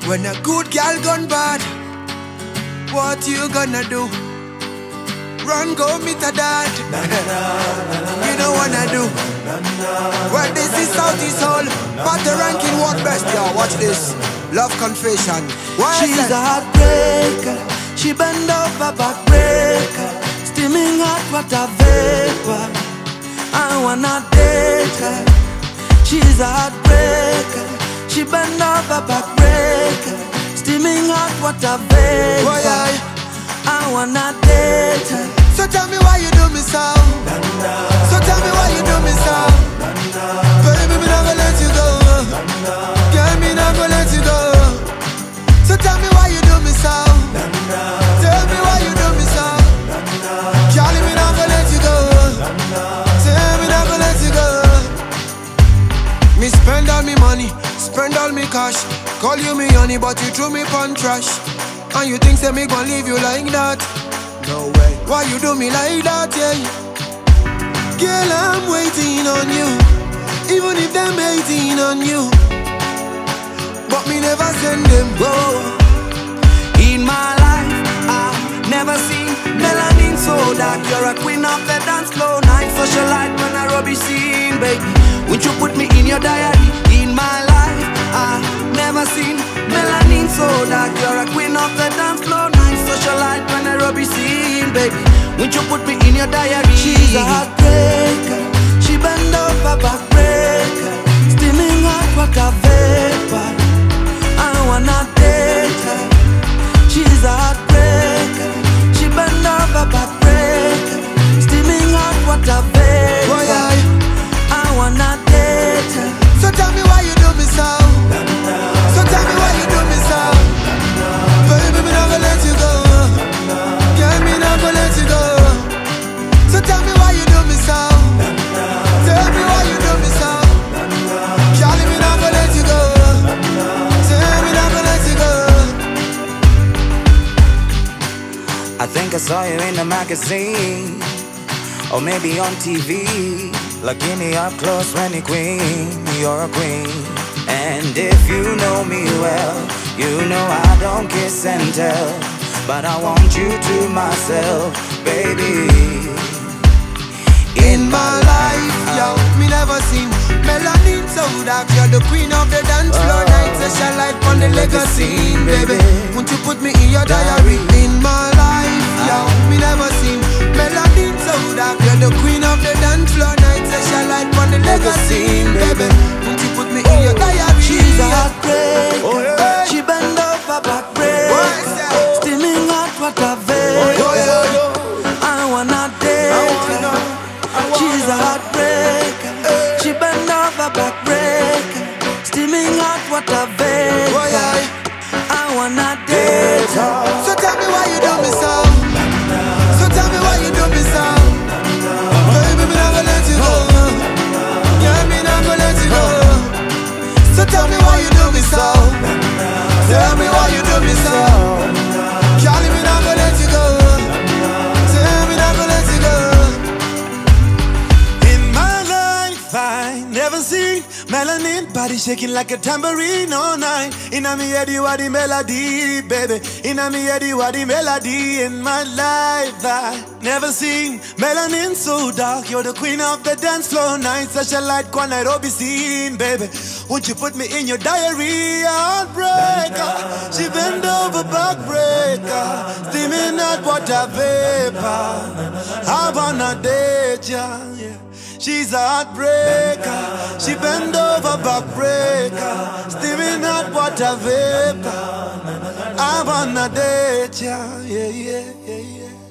When a good girl gone bad, what you gonna do? Run, go meet a dad. You don't wanna do. Well, this is Southeast Soul, but the ranking what best, y'all. Watch this. Love confession. Why She's a heartbreaker. She bend over backbreaker. Steaming hot water vapor. I wanna date her. She's a heartbreaker. She bend over backbreaker. Steaming hot water vapor. I wanna date her. So tell me why you do me so. So tell me why you do me so. Baby, me not gonna let you go. Girl, me not gonna let you go. So tell me why you do me so. Tell me why you do me so. Charlie, me not gonna let you go. Tell me not gonna let you go. Me spend all me money, spend all me cash. Call you me honey, but you threw me pon trash. And you think say me gon' leave you like that? No way. Why you do me like that, yeah? Girl, I'm waiting on you, even if them hating on you, but me never send them. Whoa. In my life, I've never seen melanin so dark. You're a queen of the dance floor, night socialite when I rubbish scene, baby. Would you put me in your diary? In my life, I've never seen melanin so dark. You're a queen of the dance floor, night socialite when I rubbish scene, baby. Would you put me in your diary? She's a heartbreaker. She bend over backbreaker. Steaming hot water vapor. I wanna date her. She's a heartbreaker. She bend over backbreaker. Steaming hot water vapor. I wanna date her. So tell me why you do me so. So tell me why you do me so. Baby, me not gonna let you go. Girl, me not gonna let you go. So tell me why you do me so. Tell me why you do me so. Charlie, me not gonna let you go. Tell me not gonna let you go. I think I saw you in a magazine, or maybe on TV. Looking me up close when you're queen, you're a queen. And if you know me well, you know I don't kiss and tell, but I want you to myself, baby. In my life, yo, me never seen melanin so dark. You're the queen of the dance floor, night socialite on the legacy, baby. Won't you put me in your diary? In my life, yo, me never seen melanin so dark. You're the queen of the dance floor, night socialite on the legacy, baby. Won't you put me in your diary? She's a heartbreaker. She bend over backbreaker. Steaming hot water vapor. I wanna date her. She's a heartbreaker. She bend over backbreaker. Steaming hot water vapor. I wanna date her. So tell me why you do me so. So tell me why you do me so. Baby, me not gonna let you go. Yeah, me not gonna let you go. So tell me why you do me so. Tell me why you do me so. Charlie, me not gonna let you go. Tell me not gonna let you go. In my life, I never seen melanin body shaking like a tambourine all night. Inna me head you are the melody, baby. Inna me head you are the melody. In my life, I never seen melanin so dark. You're the queen of the dance floor, night such a light one Nairobi scene, baby. Won't you put me in your diary? Heartbreaker. She bend over backbreaker. Steaming hot water vapor. I wanna date ya, yeah. She's a heartbreaker. She bend over backbreaker. Steaming hot water vapor. I wanna date ya, yeah, yeah, yeah, yeah.